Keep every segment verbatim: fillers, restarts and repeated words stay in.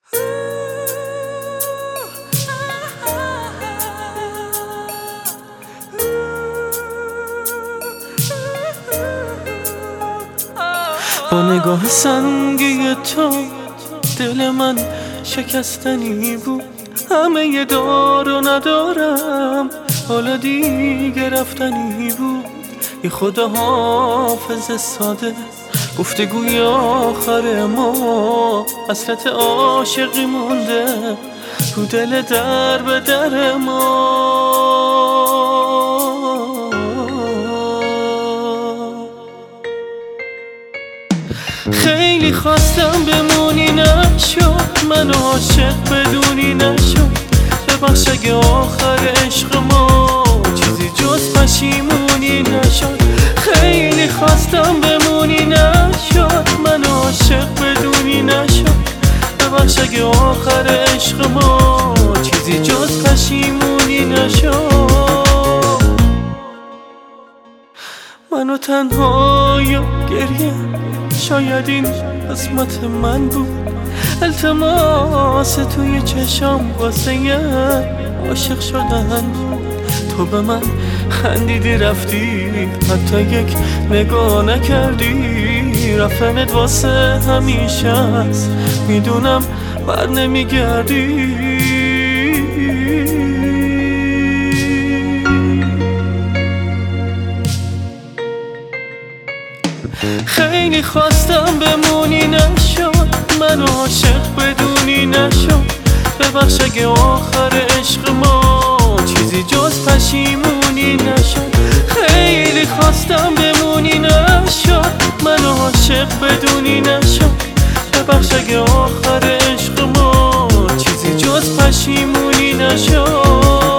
با نگاه سنگی تو دل من شکستنی بود. همه ی دار و ندارم، حالا دیگه رفتنی بود. یه خدا حافظ ساده گفتگوی آخر ما، حسرت عاشقی مونده تو دل در به در ما. خیلی خواستم بمونی نشد، من عاشق بدونی نشد. ببخش اگه آخر عشق ما چیزی جز پشیمونی نشد. خیلی خواستم بمونی نشد، من عاشق بدونی نشد. ببخش اگه آخر عشق ما چیزی جز پشیمونی نشد. منو تنها یا گریه، شاید این قسمت من بود. التماس توی چشام واسه یه عاشق شدن. تو به من خندیدی رفتی، حتی یک نگاه نکردی. رفتنت واسه همیشه است، میدونم بر نمیگردی. خیلی خواستم بمونی نشد، من عاشق بدونی نشد. ببخش اگه آخر عشق ما چیزی جز پشیمونی نشد. خیلی خواستم بمونی نشد، من عاشق بدونی نشد. ببخش اگه آخر عشق ما چیزی جز پشیمونی نشد.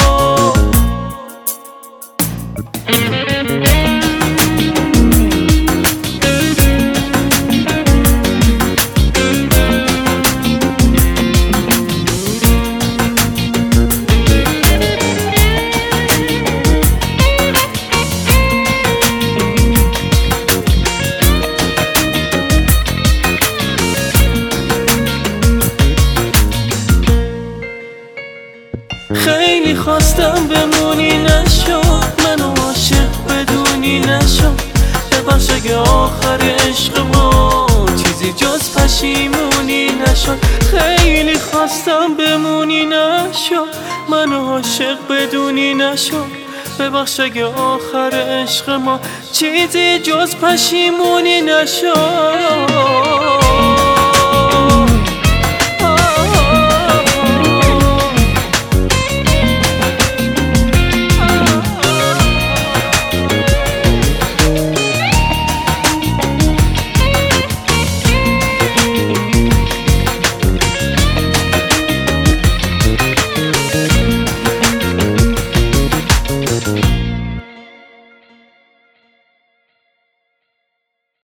خیلی خواستم بمونی نشد، من عاشق بدونی نشد. ببخش اگه آخر عشق ما چیزی جز پشیمونی نشد. خیلی خواستم بمونی نشد، من عاشق بدونی نشد. ببخش اگه آخر عشق ما چیزی جز پشیمونی نشد.